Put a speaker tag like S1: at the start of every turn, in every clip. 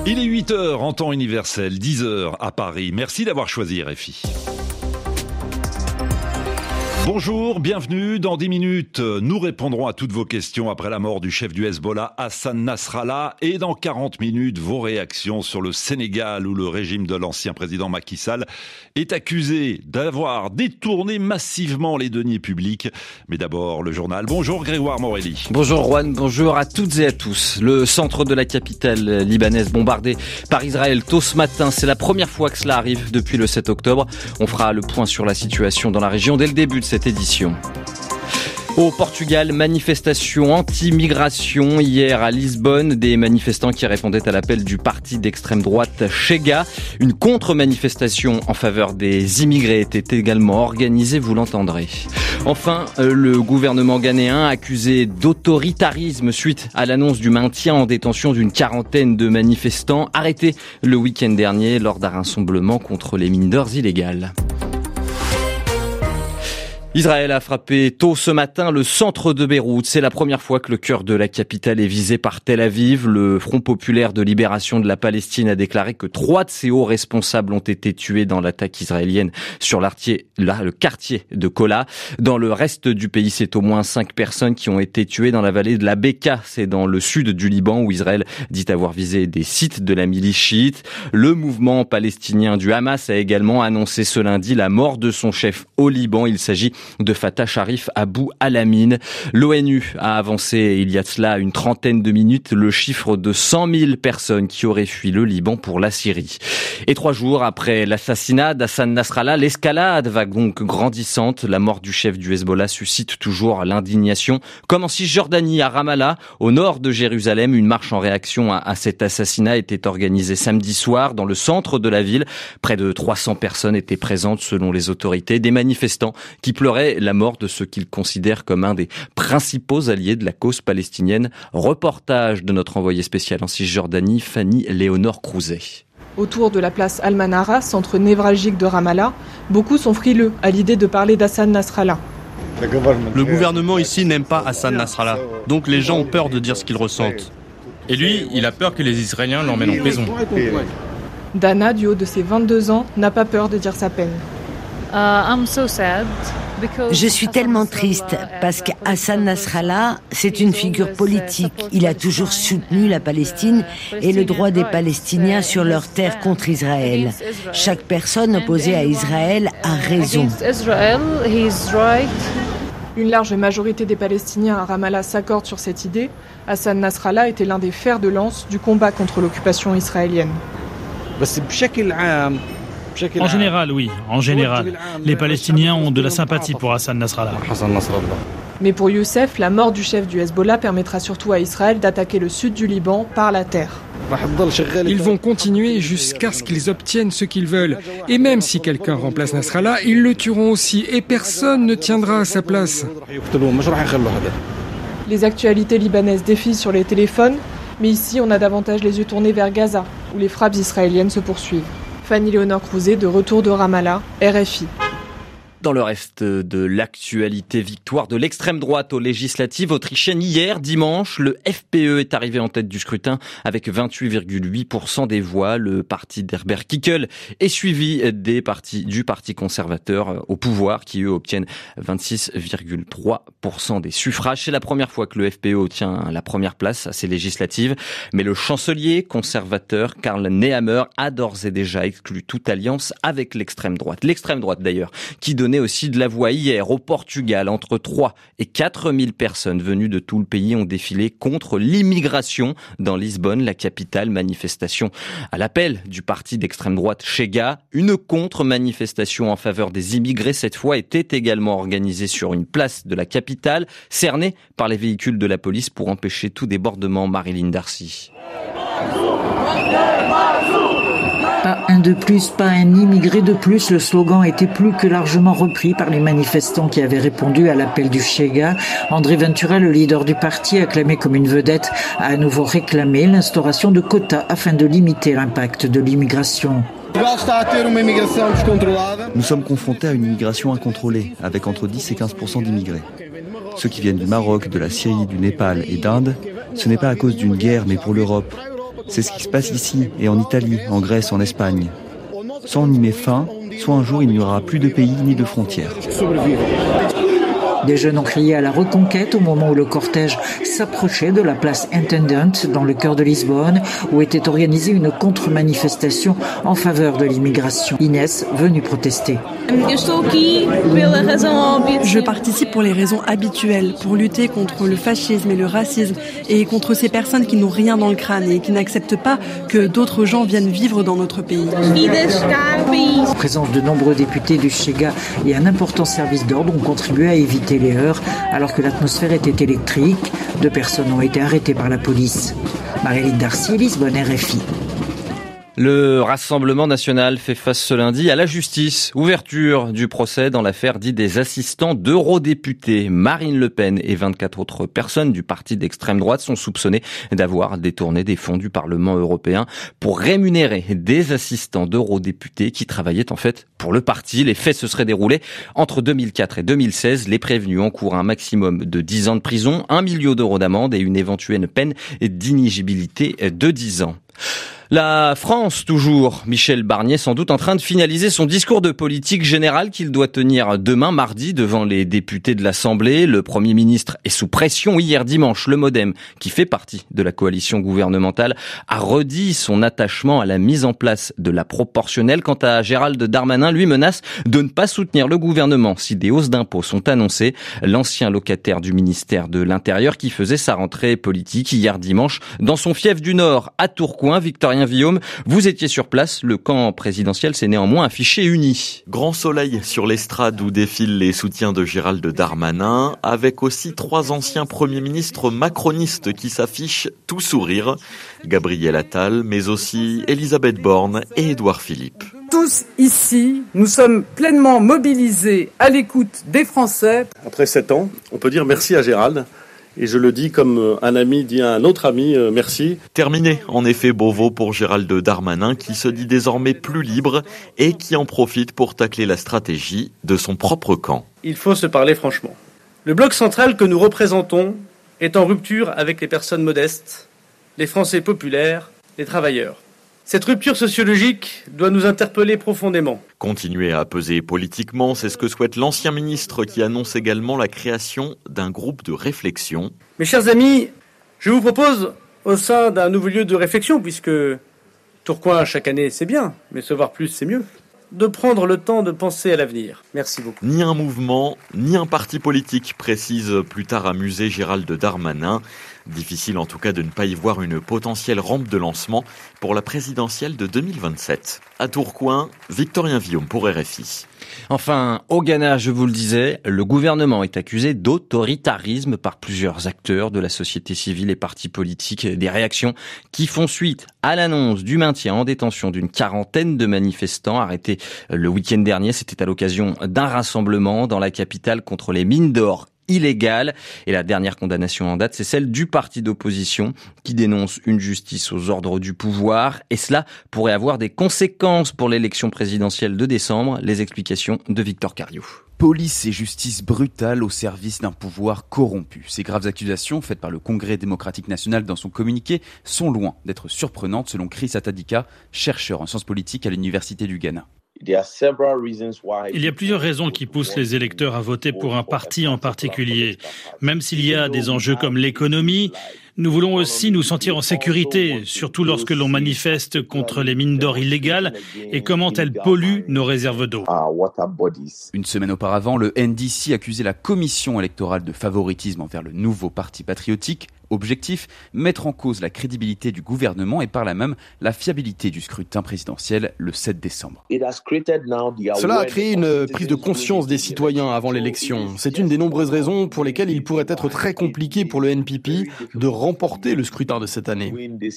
S1: Il est 8h en temps universel, 10h à Paris. Merci d'avoir choisi RFI. Bonjour, bienvenue. Dans 10 minutes, nous répondrons à toutes vos questions après la mort du chef du Hezbollah, Hassan Nasrallah. Et dans 40 minutes, vos réactions sur le Sénégal où le régime de l'ancien président Macky Sall est accusé d'avoir détourné massivement les deniers publics. Mais d'abord, le journal. Bonjour Grégoire Morelli.
S2: Bonjour Juan, bonjour à toutes et à tous. Le centre de la capitale libanaise bombardé par Israël tôt ce matin. C'est la première fois que cela arrive depuis le 7 octobre. On fera le point sur la situation dans la région dès le début de cette édition. Au Portugal, manifestation anti-migration hier à Lisbonne. Des manifestants qui répondaient à l'appel du parti d'extrême droite Chega. Une contre-manifestation en faveur des immigrés était également organisée, vous l'entendrez. Enfin, le gouvernement ghanéen accusé d'autoritarisme suite à l'annonce du maintien en détention d'une quarantaine de manifestants arrêtés le week-end dernier lors d'un rassemblement contre les mineurs illégales. Israël a frappé tôt ce matin le centre de Beyrouth. C'est la première fois que le cœur de la capitale est visé par Tel Aviv. Le Front populaire de libération de la Palestine a déclaré que 3 de ses hauts responsables ont été tués dans l'attaque israélienne sur le quartier de Kola. Dans le reste du pays, c'est au moins 5 personnes qui ont été tuées dans la vallée de la Beka. C'est dans le sud du Liban où Israël dit avoir visé des sites de la milice chiite. Le mouvement palestinien du Hamas a également annoncé ce lundi la mort de son chef au Liban. Il s'agit de Fatah Sharif Abou Al-Amin. L'ONU a avancé il y a de cela une trentaine de minutes le chiffre de 100 000 personnes qui auraient fui le Liban pour la Syrie. Et 3 jours après l'assassinat d'Hassan Nasrallah, l'escalade va donc grandissante. La mort du chef du Hezbollah suscite toujours l'indignation. Comme en Cisjordanie, à Ramallah, au nord de Jérusalem, une marche en réaction à cet assassinat était organisée samedi soir dans le centre de la ville. Près de 300 personnes étaient présentes selon les autorités. Des manifestants qui pleuraient la mort de ce qu'ils considèrent comme un des principaux alliés de la cause palestinienne. Reportage de notre envoyé spécial en Cisjordanie, Fanny-Léonore Crouzet.
S3: Autour de la place Al-Manara, centre névralgique de Ramallah, beaucoup sont frileux à l'idée de parler d'Hassan Nasrallah.
S4: Le gouvernement ici n'aime pas Hassan Nasrallah, donc les gens ont peur de dire ce qu'ils ressentent.
S5: Et lui, il a peur que les Israéliens l'emmènent en prison.
S3: Dana, du haut de ses 22 ans, n'a pas peur de dire sa peine.
S6: Je suis tellement triste parce qu'Hassan Nasrallah, c'est une figure politique. Il a toujours soutenu la Palestine et le droit des Palestiniens sur leur terre contre Israël. Chaque personne opposée à Israël a raison.
S3: Une large majorité des Palestiniens à Ramallah s'accordent sur cette idée. Hassan Nasrallah était l'un des fers de lance du combat contre l'occupation israélienne.
S7: En général, oui, en général. Les Palestiniens ont de la sympathie pour Hassan Nasrallah.
S3: Mais pour Youssef, la mort du chef du Hezbollah permettra surtout à Israël d'attaquer le sud du Liban par la terre.
S8: Ils vont continuer jusqu'à ce qu'ils obtiennent ce qu'ils veulent. Et même si quelqu'un remplace Nasrallah, ils le tueront aussi et personne ne tiendra à sa place.
S3: Les actualités libanaises défilent sur les téléphones, mais ici on a davantage les yeux tournés vers Gaza, où les frappes israéliennes se poursuivent. Fanny-Léonore Crouzet, de retour de Ramallah, RFI.
S2: Dans le reste de l'actualité, victoire de l'extrême droite aux législatives autrichiennes hier, dimanche. Le FPE est arrivé en tête du scrutin avec 28,8% des voix. Le parti d'Herbert Kickl est suivi du parti conservateur au pouvoir qui, eux, obtiennent 26,3% des suffrages. C'est la première fois que le FPE obtient la première place à ces législatives. Mais le chancelier conservateur Karl Nehammer a d'ores et déjà exclu toute alliance avec l'extrême droite. L'extrême droite, d'ailleurs, qui donnait aussi de la voix hier au Portugal. Entre 3 et 4 000 personnes venues de tout le pays ont défilé contre l'immigration dans Lisbonne, la capitale. Manifestation à l'appel du parti d'extrême droite Chega. Une contre-manifestation en faveur des immigrés, cette fois, était également organisée sur une place de la capitale, cernée par les véhicules de la police pour empêcher tout débordement. Marilyn Darcy.
S9: Pas un de plus, pas un immigré de plus. Le slogan était plus que largement repris par les manifestants qui avaient répondu à l'appel du Chega. André Ventura, le leader du parti, acclamé comme une vedette, a à nouveau réclamé l'instauration de quotas afin de limiter l'impact de l'immigration.
S10: Nous sommes confrontés à une immigration incontrôlée, avec entre 10 et 15% d'immigrés. Ceux qui viennent du Maroc, de la Syrie, du Népal et d'Inde, ce n'est pas à cause d'une guerre, mais pour l'Europe. C'est ce qui se passe ici et en Italie, en Grèce, en Espagne. Soit on y met fin, soit un jour il n'y aura plus de pays ni de frontières.
S9: Des jeunes ont crié à la reconquête au moment où le cortège s'approchait de la place Intendant dans le cœur de Lisbonne, où était organisée une contre-manifestation en faveur de l'immigration. Inès, venue protester.
S11: Je participe pour les raisons habituelles, pour lutter contre le fascisme et le racisme et contre ces personnes qui n'ont rien dans le crâne et qui n'acceptent pas que d'autres gens viennent vivre dans notre pays.
S9: En présence de nombreux députés du Chega et un important service d'ordre ont contribué à éviter les heurts alors que l'atmosphère était électrique. 2 personnes ont été arrêtées par la police. Marie-Lise Darcy, Lisbonne, RFI.
S2: Le Rassemblement national fait face ce lundi à la justice. Ouverture du procès dans l'affaire dite des assistants d'eurodéputés. Marine Le Pen et 24 autres personnes du parti d'extrême droite sont soupçonnées d'avoir détourné des fonds du Parlement européen pour rémunérer des assistants d'eurodéputés qui travaillaient en fait pour le parti. Les faits se seraient déroulés entre 2004 et 2016. Les prévenus encourent un maximum de 10 ans de prison, 1 million d'euros d'amende et une éventuelle peine d'inéligibilité de 10 ans. La France, toujours. Michel Barnier, sans doute en train de finaliser son discours de politique générale qu'il doit tenir demain, mardi, devant les députés de l'Assemblée. Le Premier ministre est sous pression. Hier dimanche, le MoDem, qui fait partie de la coalition gouvernementale, a redit son attachement à la mise en place de la proportionnelle. Quant à Gérald Darmanin, lui menace de ne pas soutenir le gouvernement si des hausses d'impôts sont annoncées. L'ancien locataire du ministère de l'Intérieur qui faisait sa rentrée politique hier dimanche dans son fief du Nord, à Tourcoing. Victorien Villaume, vous étiez sur place. Le camp présidentiel s'est néanmoins affiché uni.
S12: Grand soleil sur l'estrade où défilent les soutiens de Gérald Darmanin, avec aussi 3 anciens premiers ministres macronistes qui s'affichent tout sourire. Gabriel Attal, mais aussi Elisabeth Borne et Édouard Philippe.
S13: Tous ici, nous sommes pleinement mobilisés à l'écoute des Français.
S14: Après 7 ans, on peut dire merci à Gérald. Et je le dis comme un ami dit à un autre ami, merci.
S12: Terminé, en effet, Beauvau pour Gérald Darmanin, qui se dit désormais plus libre et qui en profite pour tacler la stratégie de son propre camp.
S13: Il faut se parler franchement. Le bloc central que nous représentons est en rupture avec les personnes modestes, les Français populaires, les travailleurs. Cette rupture sociologique doit nous interpeller profondément.
S12: Continuer à peser politiquement, c'est ce que souhaite l'ancien ministre qui annonce également la création d'un groupe de réflexion.
S13: Mes chers amis, je vous propose, au sein d'un nouveau lieu de réflexion, puisque Tourcoing chaque année c'est bien, mais se voir plus c'est mieux, de prendre le temps de penser à l'avenir. Merci beaucoup.
S12: Ni un mouvement, ni un parti politique, précise plus tard amusé Gérald Darmanin. Difficile en tout cas de ne pas y voir une potentielle rampe de lancement pour la présidentielle de 2027. À Tourcoing, Victorien Villaume pour RFI.
S2: Enfin, au Ghana, je vous le disais, le gouvernement est accusé d'autoritarisme par plusieurs acteurs de la société civile et partis politiques. Des réactions qui font suite à l'annonce du maintien en détention d'une 40aine de manifestants arrêtés le week-end dernier. C'était à l'occasion d'un rassemblement dans la capitale contre les mines d'or illégale. Et la dernière condamnation en date, c'est celle du parti d'opposition qui dénonce une justice aux ordres du pouvoir. Et cela pourrait avoir des conséquences pour l'élection présidentielle de décembre. Les explications de Victor Cariou.
S15: Police et justice brutale au service d'un pouvoir corrompu. Ces graves accusations faites par le Congrès démocratique national dans son communiqué sont loin d'être surprenantes selon Chris Atadika, chercheur en sciences politiques à l'Université du Ghana.
S7: Il y a plusieurs raisons qui poussent les électeurs à voter pour un parti en particulier. Même s'il y a des enjeux comme l'économie, nous voulons aussi nous sentir en sécurité, surtout lorsque l'on manifeste contre les mines d'or illégales et comment elles polluent nos réserves d'eau.
S15: Une semaine auparavant, le NDC accusait la commission électorale de favoritisme envers le nouveau parti patriotique. Objectif, mettre en cause la crédibilité du gouvernement et par là même la fiabilité du scrutin présidentiel le 7 décembre.
S16: Cela a créé une prise de conscience des citoyens avant l'élection. C'est une des nombreuses raisons pour lesquelles il pourrait être très compliqué pour le NPP de remporter le scrutin de cette année.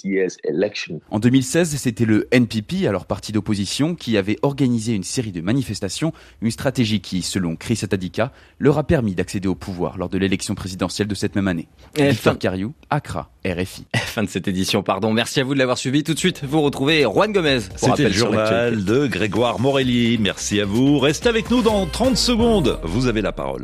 S15: En 2016, c'était le NPP, alors parti d'opposition, qui avait organisé une série de manifestations, une stratégie qui, selon Chris Atadika, leur a permis d'accéder au pouvoir lors de l'élection présidentielle de cette même année. Victor Cariou, Accra, RFI.
S2: Fin de cette édition, pardon. Merci à vous de l'avoir suivi. Tout de suite, vous retrouvez Juan Gomez.
S1: C'était le journal de Grégoire Morelli. Merci à vous. Restez avec nous dans 30 secondes. Vous avez la parole.